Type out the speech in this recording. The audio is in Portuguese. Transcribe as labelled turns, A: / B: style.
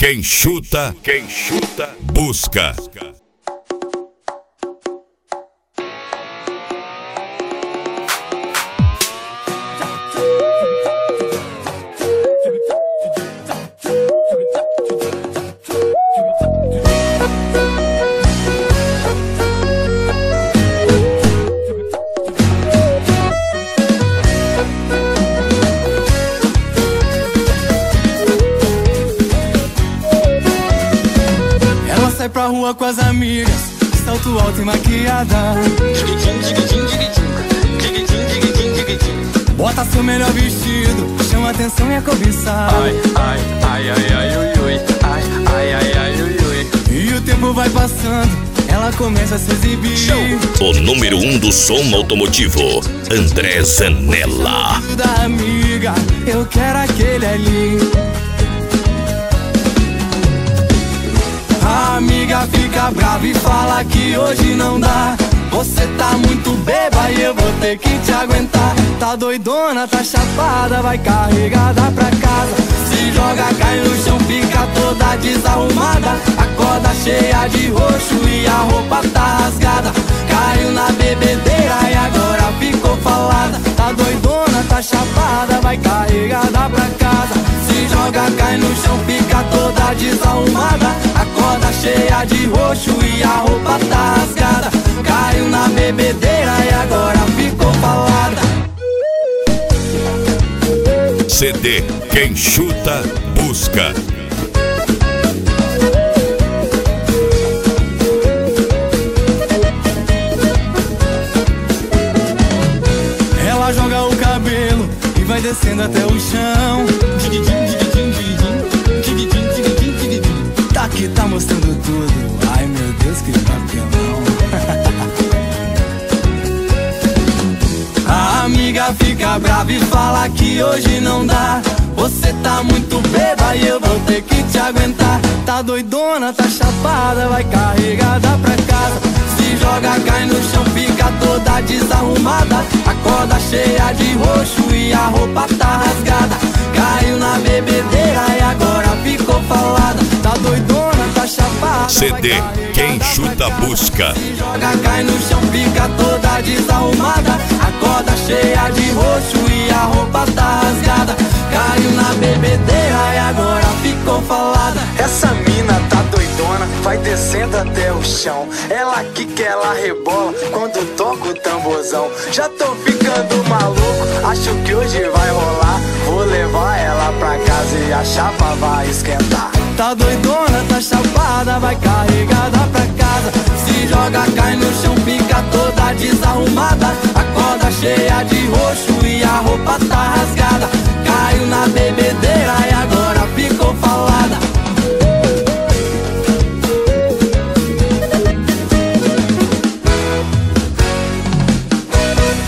A: quem chuta, busca.
B: Sai pra rua com as amigas, salto alto e maquiada. Bota seu melhor vestido, chama atenção e é cobiçada.
C: Ai, ai, ai, ai, ai, ui, ui. Ai, ai, ai, ai, ui, ui.
B: E o tempo vai passando, ela começa a se exibir.
A: O número 1 do som automotivo, André Zanella.
B: Da amiga, eu quero aquele ali. A amiga fica brava e fala que hoje não dá. Você tá muito beba e eu vou ter que te aguentar. Tá doidona, tá chapada, vai carregada pra casa. Se joga, cai no chão, fica toda desarrumada. Acorda cheia de roxo e a roupa tá rasgada. Caiu na bebedeira e agora ficou falada. Tá doidona, tá chapada, vai carregada pra casa. Se joga, cai no chão, fica toda desarrumada. Acorda cheia de roxo e a roupa tá rasgada. Caiu na bebedeira e agora ficou falada.
A: CD Quem Chuta Busca.
B: Ela joga o cabelo e vai descendo até o chão. Tá que tá mostrando tudo. Ai meu Deus, que papelão. A amiga fica brava e fala que hoje não dá. Você tá muito beba e eu vou ter que te aguentar. Tá doidona, tá chapada, vai carregada pra casa. Se joga, cai no chão, fica toda desarrumada. Acorda cheia de roxo e a roupa tá rasgada. Caiu na bebedeira e agora ficou falada. Tá doidona, tá chapada.
A: CD Quem Chuta Busca.
B: Se joga, cai no chão, fica toda desarrumada. Acorda cheia de roxo e a roupa tá rasgada. Caiu na bebedeira e agora ficou falada.
D: Essa mina tá doidona, vai descendo até o chão. Ela quica, ela rebola quando toca o tamborzão. Já tô ficando maluco, acho que hoje vai rolar. Vou levar ela pra casa e a chapa vai esquentar.
B: Tá doidona, tá chapada, vai carregada pra casa. Se joga, cai no chão, fica toda desarrumada. Acorda cheia de roxo e a roupa tá rasgada.